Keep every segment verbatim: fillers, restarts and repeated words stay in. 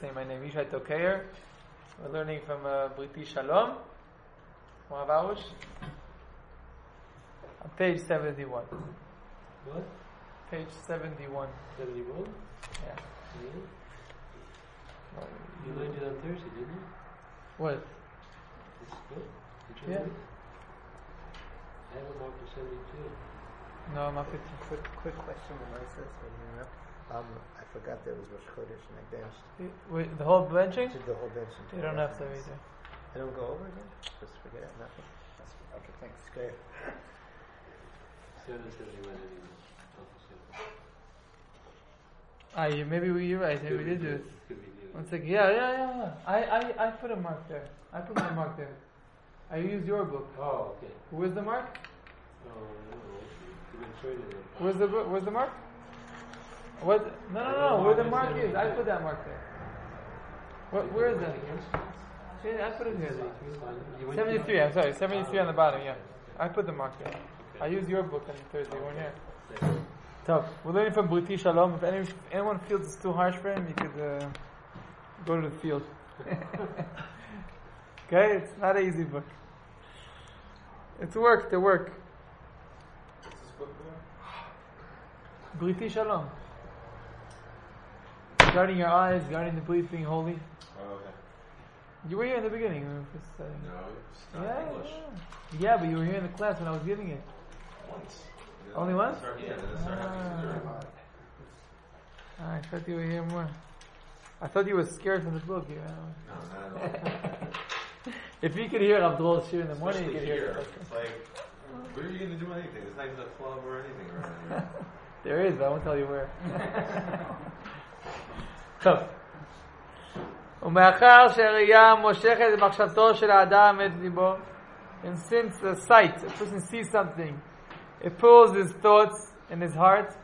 saying my name. Yishai Tokeyer. We're learning from uh, Briti Shalom. Moavavush. On page seventy-one. What? Page seventy-one. seventy-one? Yeah. Yeah. You learned it on Thursday, didn't you? What? This book? Did you Yeah. learn it? I have a mark to seventy-two. No, I'm up at Quick, quick question on my sense when you know. Um, I forgot there was Rosh Chodesh and I danced Wait, the whole benching? to the whole bench. You don't have to either. I don't go over again? Just forget it, nothing? That's, okay, thanks. Great. seven seventy-one anyway. Opposite. Ah, you, maybe we, you're right. Maybe we did do it. Could be new. One second. Yeah, yeah, yeah, yeah. I, I, I put a mark there. I put my mark there. I used your book. Oh, okay. Where's the mark? Oh, no. You've been training it. Where's the Where's the mark? What? No, no, no. Where the mark is? I put that mark there. What? Where is that? Yeah, I put it here. seventy-three. I'm sorry. seventy-three on the bottom. Yeah, I put the mark there. I used your book on Thursday. You weren't here. Tough. We're learning from Briti Shalom. If any, anyone feels it's too harsh for him, you could uh, go to the field. Okay, it's not an easy book. It's work. The work. What's this book for? Briti Shalom. Guarding your eyes, guarding the belief, being holy. Oh, okay. You were here in the beginning. When we were first studying. No, it's not Yeah, English. yeah. Yeah, but you were here in the class when I was giving it. Once. Only once? Yeah, then it started having to do Ah, I thought you were here more. I thought you were scared from the book. You know? No, not at all. If you could hear Abdul's shir in the morning, Especially you could hear here. it. It's like, where are you going to do anything? There's not even a club or anything around here. There is, but I won't tell you where. טוב. ומאחר שהראייה מושכת את מחשבתו של האדם את ליבו, and since the sight, a person sees something, it pulls his thoughts and his heart,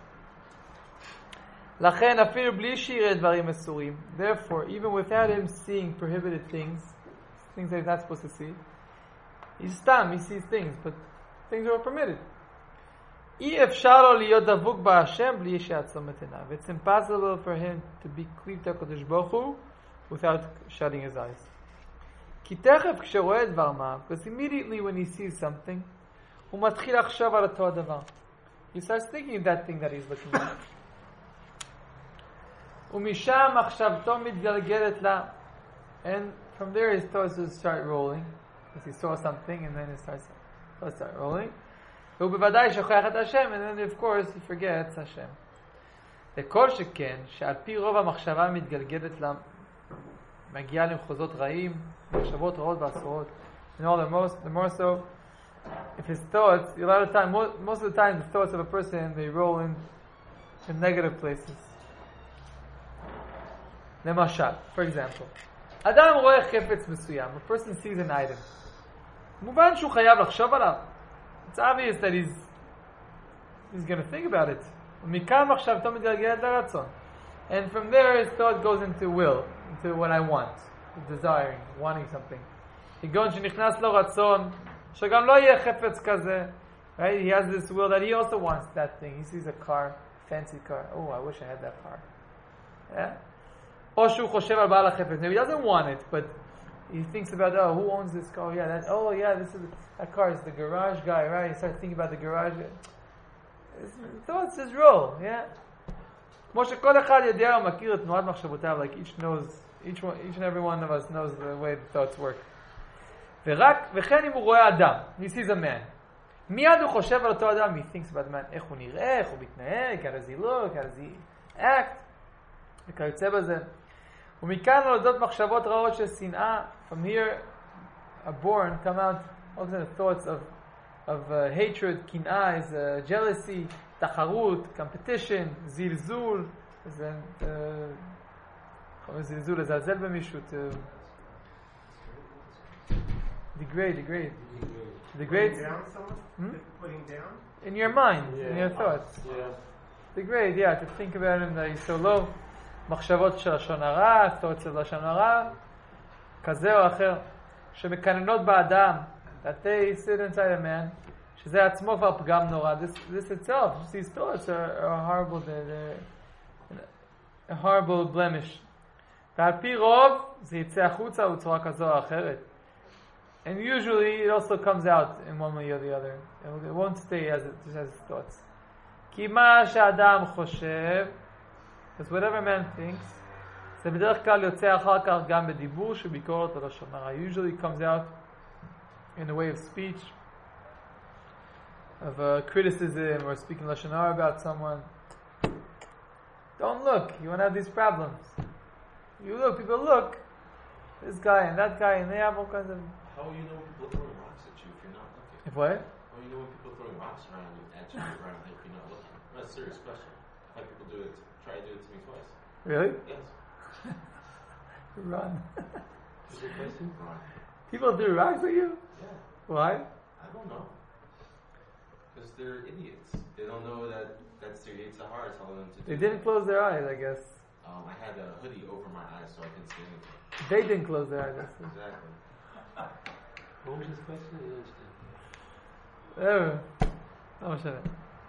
לכן אפילו בלי שיראה דברים אסורים, therefore, even without him seeing prohibited things, things that he's not supposed to see, he's stam, he sees things, but things are permitted. אי אפשר לו להיות דבוק בהשם בלי שיעצום את עיניו. It's impossible for him to be cleaved to הקדוש ברוך הוא without shutting his eyes. כי תכף כשרואה דבר מה, because immediately when he sees something, הוא מתחיל לחשוב על אותו הדבר. He starts thinking of that thing that he's looking at. ומשם מחשבתו מתגלגלת לה. And from there his thoughts will start rolling. Because he saw something and then it starts, thoughts start rolling. והוא בוודאי שוכח את השם, and then of course he forgets השם. וכל שכן, שעל פי רוב המחשבה מתגלגלת לה, מגיעה למחוזות רעים, מחשבות רעות ואסורות. And all the most, the more so, if his thoughts, a lot of time, most, most of the time, the thoughts of a person, they roll in, in negative places. למשל, for example, אדם רואה חפץ מסוים, a person sees an item. מובן שהוא חייב לחשוב עליו. It's obvious that he's he's going to think about it. מכאן מחשבתו מתגלגלת לרצון. And from there his thought goes into will, into what I want, desiring, wanting something. כגון שנכנס לו רצון, שגם לא יהיה חפץ כזה. Right? He has this will that he also wants that thing. He sees a car, fancy car. Oh, I wish I had that car. Yeah? או שהוא חושב על בעל החפץ. Maybe he doesn't want it, but he thinks about, oh, who owns this car? Yeah, that. Oh, yeah, this is that car is the garage guy, right? He starts thinking about the garage. Thoughts his role, yeah. כמו שכל אחד יודע ומכיר את תנועת מחשבותיו, like each knows, each one, each and every one of us knows the way the thoughts work. ורק, וכן אם הוא רואה אדם, he sees a man. מיד הוא חושב על אותו אדם, he thinks about the man, איך הוא נראה, איך הוא מתנהג, how does he look, how does he act, וכיוצא בזה. ומכאן נולדות מחשבות רעות של שנאה. From here are born, come out all the thoughts of of uh, hatred, קנאה is uh, jealousy, תחרות, competition, זלזול, זה זלזול, לזלזל במישהו, to degrade, degrade, degrade. Putting down someone? Hmm? Putting down? In your mind, Yeah. in your thoughts. Yeah. Degrade, yeah, to think about him that he's so low. מחשבות של לשון הרע, thoughts של לשון הרע, כזה או אחר, שמקננות באדם, that they sit inside a man, שזה עצמו כבר פגם נורא. This, this itself, these thoughts are, are horrible, they're, they're a horrible blemish. ועל פי רוב זה יצא החוצה בצורה כזו או אחרת. And usually it also comes out in one way or the other. It won't stay as it just as its thoughts. כי מה שאדם חושב, because whatever man thinks, זה בדרך כלל יוצא אחר כך גם בדיבור שביקורת או לשון הרע. Usually it comes out in the way of speech, of a criticism or speaking lashon hara about someone. Don't look. You won't have these problems. You look. People look. This guy and that guy, and they have all kinds of. How will you know when people are throwing rocks at you if you're not looking? If what? How will you know when people are throwing rocks around you at you around if you're not looking? That's a serious question. I've had people do it. Try to do it to me twice. Really? Yes. Run. Is it a question? Run. People do rocks at you? Yeah. Why? I don't know. Because they're idiots. They don't know that that's their Yitzhahara telling them to do. They didn't close their eyes, I guess. Um, I had a hoodie over my eyes so I couldn't see anything. They didn't close their eyes. That's it. Exactly. What was his question? I didn't understand. Oh, לא משנה.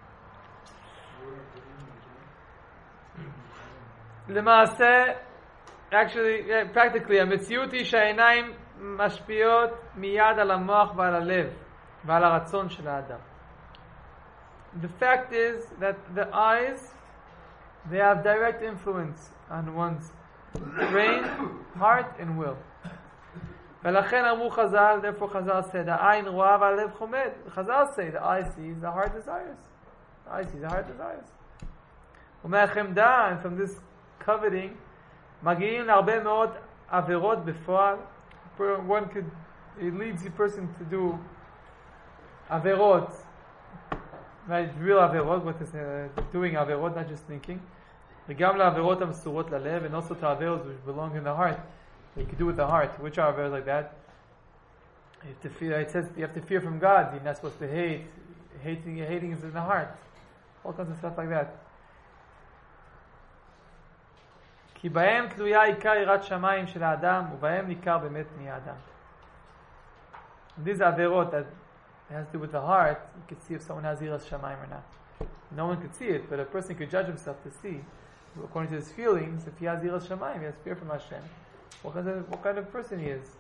למעשה, actually, yeah, practically, המציאות היא שהעיניים משפיעות מיד על המוח ועל הלב ועל הרצון של האדם. The fact is that the eyes, they have direct influence on one's brain, heart and will. ולכן אמרו חז"ל, therefore חז"ל said, העין רואה והלב חומד. חז"ל say, the eye sees, the heart desires. The eye sees, the heart desires. ומהחמדה, and from this coveting, מגיעים להרבה מאוד עבירות בפועל. One could, it leads a person to do עבירות, right, real עבירות, what is uh, doing עבירות, not just thinking. וגם לעבירות המסורות ללב, and also to עבירות which belong in the heart. You can do with the heart. Which are very like that? You have to fear. It says you have to fear from God. You're not supposed to hate. Hating, hating is in the heart. All kinds of stuff like that. כי בהם תלויה עיקר יראת שמיים של האדם, ובהם ניכר באמת פני האדם. These עבירות that has to do with the heart, you can see if someone has יראת שמיים or not. No one could see it, but a person could judge himself to see, according to his feelings, if he has יראת שמיים, he has fear from Hashem. What kind of, what kind of person he is.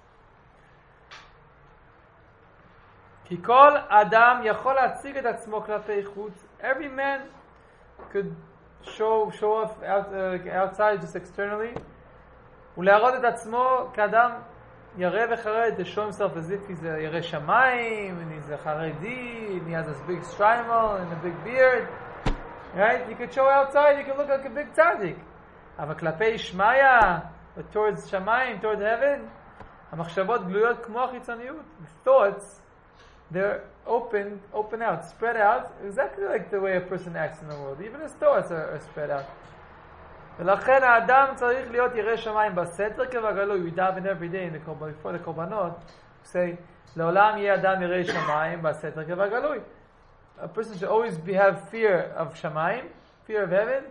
כי כל אדם יכול להציג את עצמו כלפי חוץ. Every man could show, show off out, uh, outside, just externally. ולהראות את עצמו כאדם ירא וחרד, to show himself as if he's a ירא שמיים, and he's a חרדי, and he has this big strimal and a big beard. Right? You could show outside, you could look like a big tzaddik. אבל כלפי שמיה, but towards Shamayim, towards heaven, המחשבות גלויות כמו החיצוניות. The thoughts, they're open, open out, spread out, exactly like the way a person acts in the world. Even his thoughts are, are spread out. ולכן האדם צריך להיות ירא שמיים בסתר כבגלוי. We daven every day in the, before the korbanot, we say, לעולם יהיה אדם ירא שמיים בסתר כבגלוי. A person should always be, have fear of Shamayim, fear of heaven,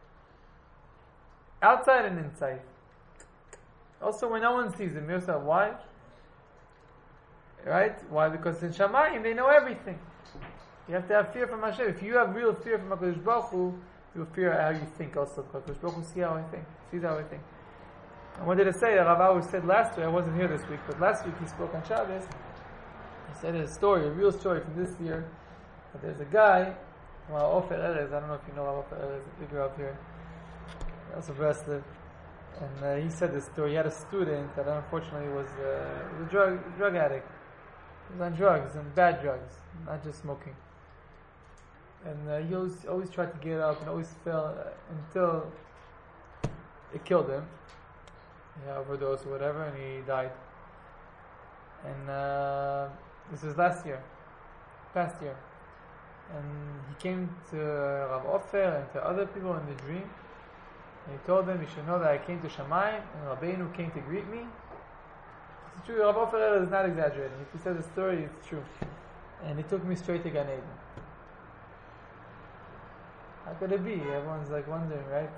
outside and inside. Also when no one sees him, yourself, why? Right? Why? Because in Shamayim they know everything. You have to have fear from Hashem. If you have real fear from HaKadosh Baruch Hu, you will fear how you think also. HaKadosh Baruch Hu sees how I think. Sees how I think. I wanted to say that Rav Ahu said last week, I wasn't here this week, but last week he spoke on Shabbos. He said a story, a real story from this year, that there's a guy, well, Ofer Erez, I don't know if you know Ofer Erez, if you grew up here. Also Breslev. And uh, he said this story. He had a student that unfortunately was, uh, was a drug drug addict. He was on drugs and bad drugs, not just smoking. And uh, he always, always tried to get up and always fell uh, until it killed him. He had overdose or whatever, and he died. And uh, this was last year, past year. And he came to Rav Ofer and to other people in the dream. And he told them, you should know that I came to Shamayim, and Rabbeinu came to greet me. It's true, Rav Ofer is not exaggerating. If he said the story, it's true. And he took me straight to Gan Eden. How could it be? Everyone's like wondering, right?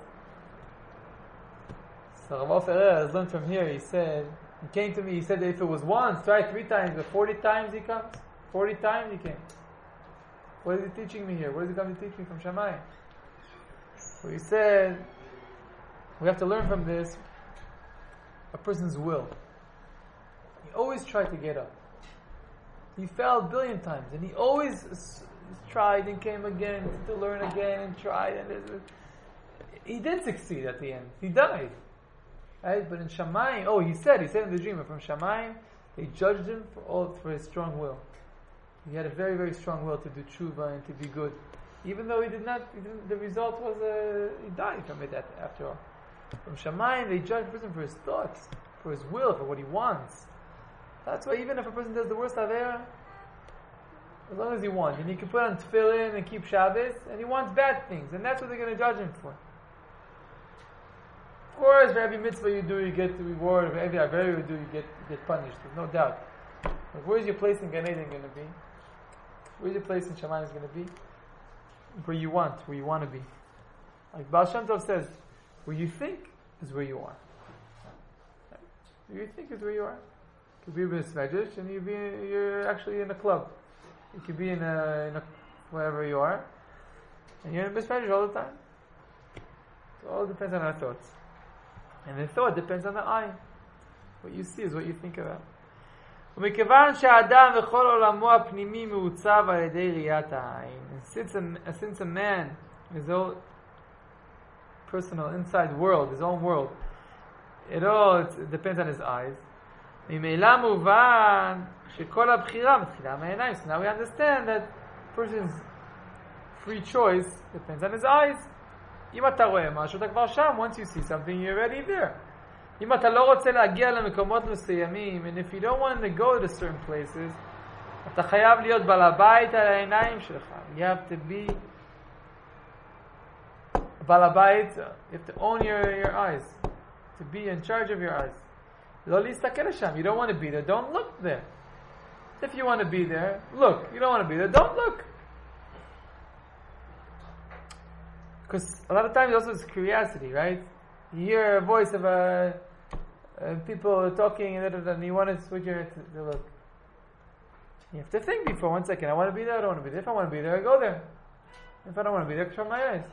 So Rav Ofer has learned from here, he said, he came to me, he said that if it was once, twice, three times, but forty times he comes, forty times he came. What is he teaching me here? What is he coming to teach me from Shamayim? So he said, we have to learn from this a person's will. He always tried to get up. He fell a billion times, and he always s- tried and came again to learn again and tried, and it, he did succeed at the end. He died, right? But in Shamayim, oh, he said, he said in the dream, from Shamayim, they judged him for all for his strong will. He had a very, very strong will to do tshuva and to be good, even though he did not. He didn't, the result was uh, he died from it after all. From Shamayim, they judge a person for his thoughts, for his will, for what he wants. That's why even if a person does the worst avera, as long as he wants, and he can put on tefillin and keep Shabbos, and he wants bad things, and that's what they're going to judge him for. Of course, for every mitzvah you do, you get the reward. For every avera you do, you get you get punished. There's no doubt. But where's your place in Gan Eden going to be? Where's your place in Shamayim is going to be? Where you want, where you want to be. Like Baal Shem Tov says, where you think is where you are. Where you think is where you are. You could be in a Medrash and you be you're actually in a club. You could be in a, in a wherever you are, and you're in a Medrash all the time. It all depends on our thoughts, and the thought depends on the eye. What you see is what you think about. ומכיוון שהאדם וכל עולמו הפנימי מעוצב על ידי ראיית העין, since a, since a man, his own personal inside world, his own world, it all it depends on his eyes. ממילא מובן שכל הבחירה מתחילה מהעיניים. So now we understand that person's free choice depends on his eyes. אם אתה רואה משהו, אתה כבר שם. Once you see something, you're already there. אם אתה לא רוצה להגיע למקומות מסוימים, and if you don't want to go to certain places, אתה חייב להיות בעל הבית על העיניים שלך. You have to be בעל הבית, you have to own your, your eyes, to be in charge of your eyes. לא להסתכל לשם. You don't want to be there, don't look there. If you want to be there, look. You don't want to be there, don't look. Because a lot of times also it's curiosity, right? You hear a voice of a uh, people talking and, and you want to switch your head to, to look. You have to think before one second. I want to be there, I don't want to be there. If I want to be there, I go there. If I don't want to be there, I shut my eyes.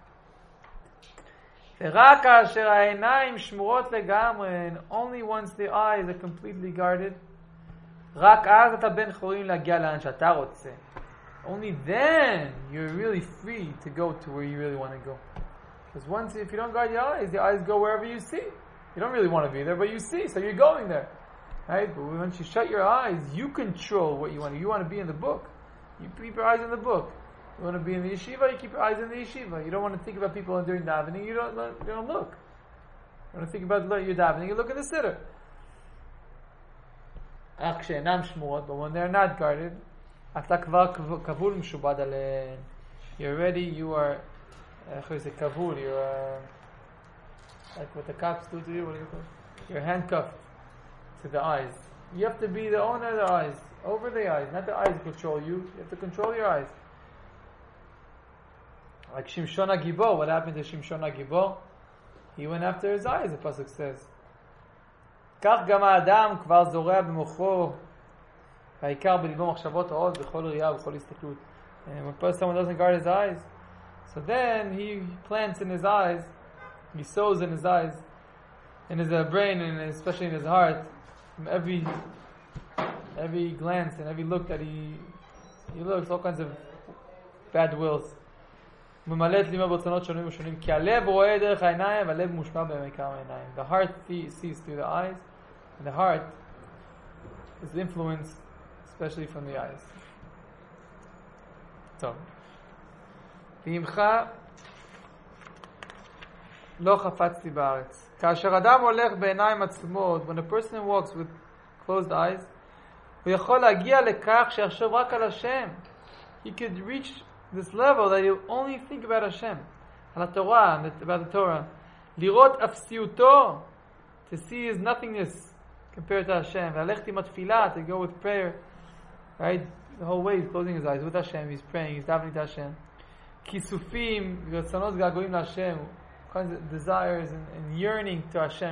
ורק כאשר העיניים שמורות לגמרי, and only once the eyes are completely guarded, רק אז אתה בן חורים להגיע לאן שאתה רוצה. Only then you're really free to go to where you really want to go. Because once, if you don't guard your eyes, the eyes go wherever you see. You don't really want to be there, but you see, so you're going there. Right? But once you shut your eyes, you control what you want. You want to be in the book. You keep your eyes in the book. You want to be in the yeshiva, you keep your eyes in the yeshiva. You don't want to think about people during davening, you don't, you don't look. You want to think about your davening, you look in the siddur. But when they're not guarded, you're ready, you are kavul, you're uh, like what the cops do to you, what do you call it? You're handcuffed to the eyes. You have to be the owner of the eyes, over the eyes, not the eyes control you, you have to control your eyes. Like Shimshon HaGibor, what happened to Shimshon HaGibor? He went after his eyes, the pasuk says. כך גם האדם כבר זורע במוחו, והעיקר בליבו מחשבות רעות בכל ראייה ובכל הסתכלות. And when someone doesn't guard his eyes, so then he plants in his eyes, he sows in his eyes, in his uh, brain, and especially in his heart, from every every glance and every look that he he looks, all kinds of bad wills. ממלא את ליבו ברצונות שונים ושונים, כי הלב רואה דרך העיניים, והלב מושפע בעיקר העיניים. The heart sees through the eyes, and the heart is influenced, especially from the eyes. טוב. ועמך לא חפצתי בארץ. כאשר אדם הולך בעיניים עצומות, when a person walks with closed eyes, הוא יכול להגיע לכך שיחשוב רק על השם. He could reach this level that he'll only think about Hashem, על התורה, about the Torah. לראות אפסיותו, to see his nothingness compared to Hashem. והלכת עם התפילה, to go with prayer. Right? The whole way he's closing his eyes with Hashem, he's praying, he's davening to Hashem. כיסופים, רצונות געגועים להשם, kinds of desires and, and yearning to Hashem.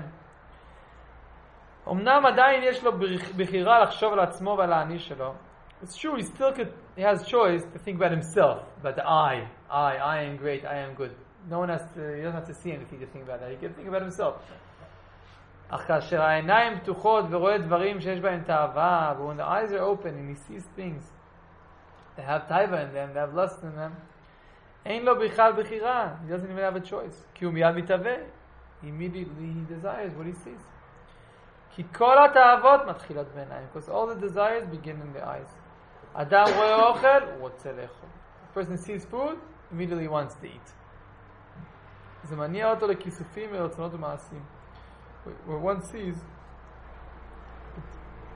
אמנם עדיין יש לו בחירה לחשוב על עצמו ועל האני שלו. It's true, he still could, he has choice to think about himself, about the I. I, I am great, I am good. No one has to, he doesn't have to see anything to think about that. He can think about himself. אך כאשר העיניים פתוחות ורואה דברים שיש בהם תאווה, but when the eyes are open and he sees things that have taiva in them, that have lust in them, אין לו בכלל בחירה. He doesn't even have a choice. כי הוא מיד מתאווה. Immediately he desires what he sees. כי כל התאוות מתחילות בעיניים. Because all the desires begin in the eyes. אדם רואה אוכל, הוא רוצה לאכול. A person sees food, immediately wants to eat. זה מניע אותו לכיסופים ולרצונות ומעשים. Where one sees, it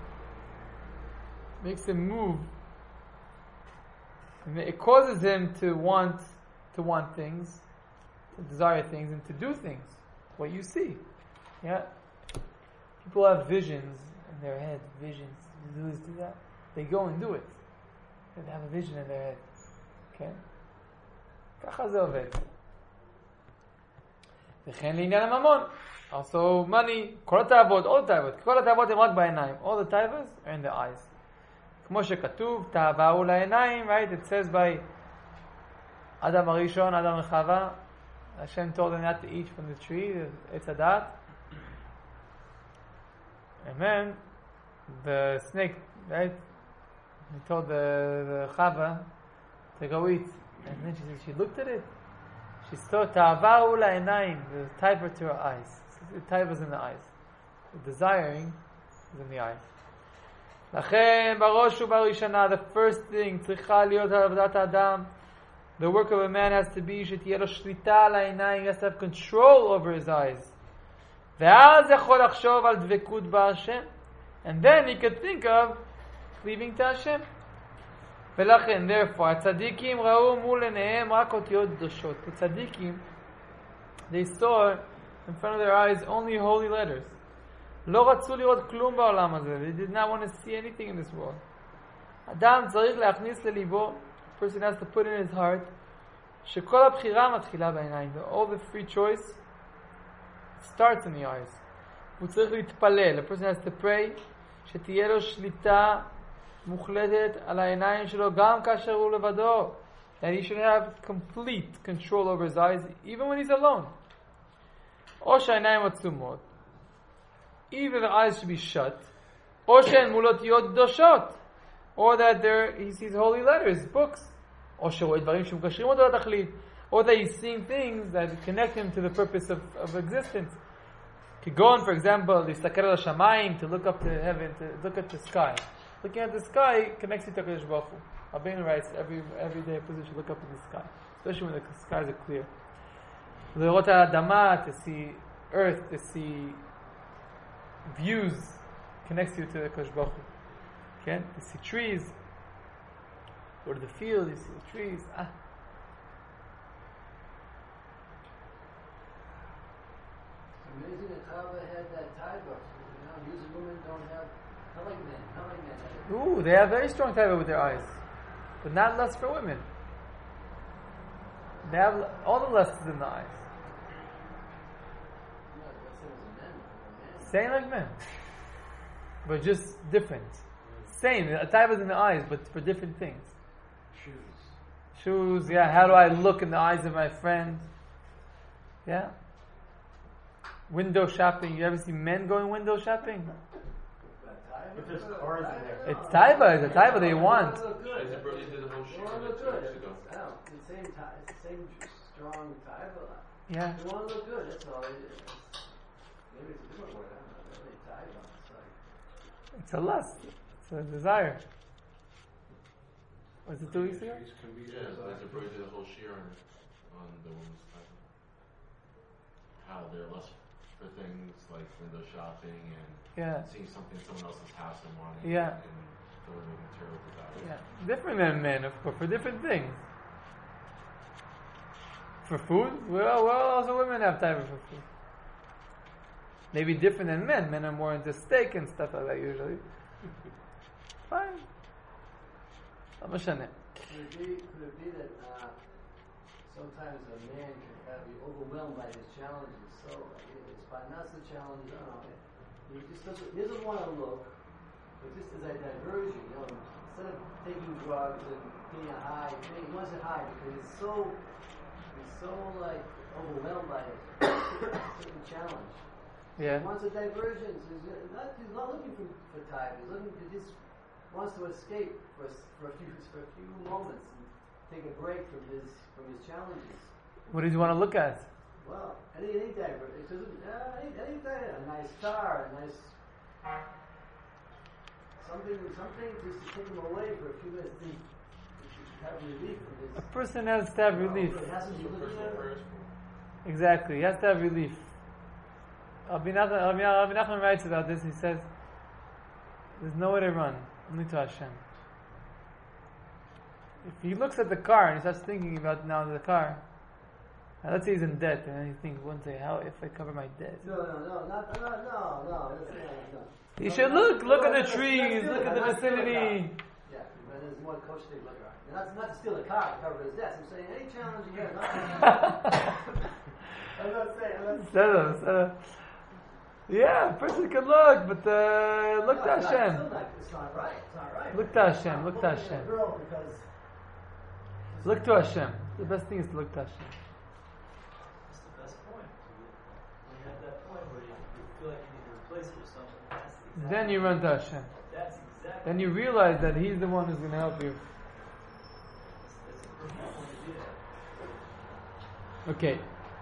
makes him move. It causes him to want, to want things, to desire things, and to do things. What you see, yeah. People have visions in their head. Visions, do this, do that. They go and do it. They have a vision in their head. Okay. ככה זה עובד. וכן לעניין הממון. Also money, כל התאוות, all the תאוות, כל התאוות הם רק בעיניים. All the tavas are in the eyes. כמו שכתוב, תאווה הוא לעיניים, right? It says by אדם הראשון, אדם וחווה, Hashem told them not to eat from the tree, it's a dat. And then the snake, right? He told the, the Chava to go eat. And then she said, she looked at it. She saw ta'ava hu la'inayim, the taiva to her eyes. The taiva is in the eyes. The desiring is in the eyes. לכן בראש ובראשונה, the first thing, צריכה להיות עבודת האדם. The work of a man has to be שתהיה לו שליטה על העיניים. He has to have control over his eyes. ואז יכול לחשוב על דבקות בהשם. And then he could think of cleaving to Hashem. ולכן, therefore, הצדיקים ראו מול עיניהם רק אותיות קדושות. The tzadikim, they saw in front of their eyes only holy letters. לא רצו לראות כלום בעולם הזה. They did not want to see anything in this world. אדם צריך להכניס לליבו, a person has to put in his heart, שכל הבחירה מתחילה בעיניים. All the free choice starts in the eyes. הוא צריך להתפלל. A person has to pray שתהיה לו שליטה מוחלטת על העיניים שלו גם כאשר הוא לבדו. And he should have complete control over his eyes even when he's alone. או שהעיניים עצומות, either the eyes should be shut, או שהן מול אותיות קדושות, or that there he sees holy letters, books, או שרואה דברים שמקשרים אותו לתכלית, or that he's seeing things that connect him to the purpose of, of existence. כגון, for example, להסתכל על השמיים, to look up to heaven, to look at the sky. Looking at the sky connects you to HaKadosh Baruch Hu. Rabbeinu writes every every day a person should look up in the sky, especially when the skies are clear. לראות על האדמה, to see earth, to see views, connects you to HaKadosh Baruch Hu. Okay? You see trees, go to the field, you see the trees. Ah. It's amazing that Chava had that taiva. You know, these women don't have telling men, telling men. Ooh, they have very strong taiva with their eyes, but not lust for women. They have all the lust is in the eyes. Same like men, but just different. Same, a taiva is in the eyes, but for different things. Shoes. Shoes, yeah. How do I look in the eyes of my friend? Yeah. Window shopping. You ever see men going window shopping? If there's cars in there. It's taiva. It's a taiva they want. Is it bro- is it the whole shit They want or to look two good. weeks ago? It's, oh, it's the same tie, it's the same strong taiva. Yeah. They want to look good. That's all it is. Maybe it's a different word. I don't know. Really taiva. It's like It's a lust. It's a desire. Was it two weeks ago? Yeah, there's a bro- did a whole shir on, on the women's time. How they're less for things like window shopping and Yeah. seeing something in someone else's house and wanting Yeah. it and throwing material desires. Yeah. Different than men, of course, for different things. For food? Well, well, also women have time for food. Maybe different than men. Men are more into steak and stuff like that usually. Fine. לא משנה. Could it be, could it be that uh, sometimes a man can have, be overwhelmed by his challenges? So it's by that's the challenge. You know, he just doesn't, he doesn't want to look, but just as a diversion. You know, instead of taking drugs and getting a high, he wants a high because he's so he's so like overwhelmed by it. a certain challenge. Yeah. He wants a diversion. So he's not, he's not looking for, for time. He's looking. He just wants to escape for a, s- for a few for a few moments and take a break from his from his challenges. What does he want to look at? Well, any any diver, it doesn't. Uh, any, any di- a nice car, a nice something, something just to take him away for a few minutes. To, to have relief from his. A person has to have relief. It hasn't been looking at. Exactly, he has to have relief. Rabbi Nachman, Rabbi Rabbi Nachman writes about this. He says, "There's nowhere to run, only to Hashem." If he looks at the car and he starts thinking about now the car, and let's say he's in debt, and then he thinks one day, "How if I cover my debt?" No, no, no, not, no, no, no. That's, no, no. You No, should no, look, no, look no, at the that's- trees, that's look at the stealing, that's stealing vicinity. a car. Yeah, but there's more coach thing like that. And that's not to steal a car to cover his debts. I'm saying any challenge you get. I'm not saying. I'm not Instead of, instead of, yeah, a person can look, but uh, look to No, it's not- Hashem. still not- It's not right. It's not right. Look to Hashem, look to Looking at a Hashem. girl because Look to Hashem. The best thing is to look to Hashem. That's the best point. When you have that point where you, you feel like you need to replace it with something, that's exactly, Then you run to Hashem. that's exactly. Then you realize that He's the one who's going to help you. That's, that's the perfect point to do that. Okay.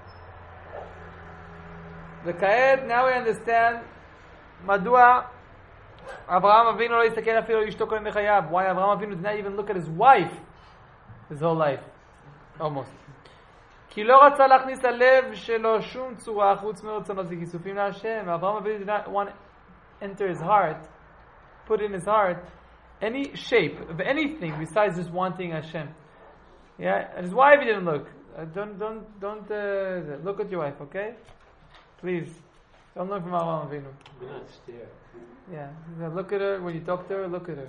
The Kaed, now we understand מדוע אברהם אבינו לא הסתכל אפילו על אשתו כל ימי חייו. Why Avraham Avinu did not even look at his wife his whole life. Almost. כי לא רצה להכניס ללב שלו שום צורה חוץ מרצונו זה כיסופים להשם. אברהם אבינו did not want to enter his heart, put in his heart any shape of anything besides just wanting Hashem. Yeah, and his wife he didn't look. Uh, don't don't don't uh, look at your wife, okay? Please, don't look from Avraham Avinu. Do not stare. Yeah, you look at her when you talk to her. Look at her.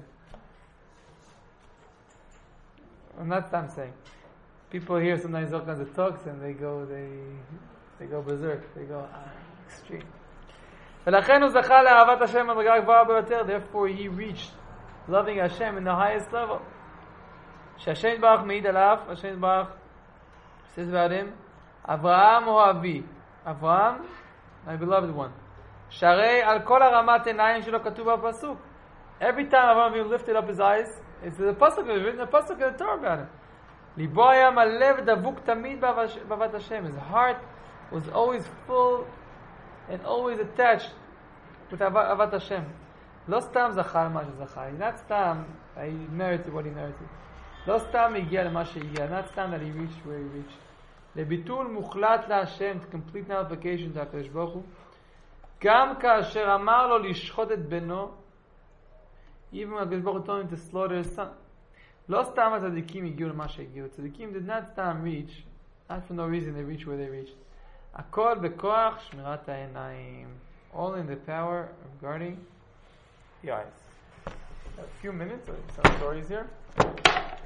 I'm not. I'm saying. People hear sometimes all kinds of talks and they go they they go berserk. They go ah, extreme. ולכן הוא זכה לאהבת השם במדרגה הגבוהה ביותר. Therefore he reached loving Hashem in the highest level. שהשם יתברך מעיד עליו. השם יתברך says about him, אברהם אוהבי. אברהם, my beloved one. שהרי על כל הרמת עיניים שלו כתוב בפסוק. Every time Avraham Avinu lifted up his eyes, it's the pasuk, it's written in the pasuk in the Torah about him. ליבו היה מלא ודבוק תמיד באהבת השם. His heart was always full and always attached with אהבת השם. לא סתם זכה למה שזכה. He's not סתם, he merited what he merited. לא סתם הגיע למה שהגיע. Not סתם that he reached where he reached. לביטול מוחלט להשם, to complete nullification to הקדוש ברוך הוא. גם כאשר אמר לו לשחוט את בנו, even when הקדוש ברוך הוא told him to slaughter his son. לא סתם הצדיקים הגיעו למה שהגיעו. הצדיקים did not סתם reach, not for no reason they reached where they reached. הכל בכוח שמירת העיניים. All in the power of guarding the eyes. A few minutes, some stories here.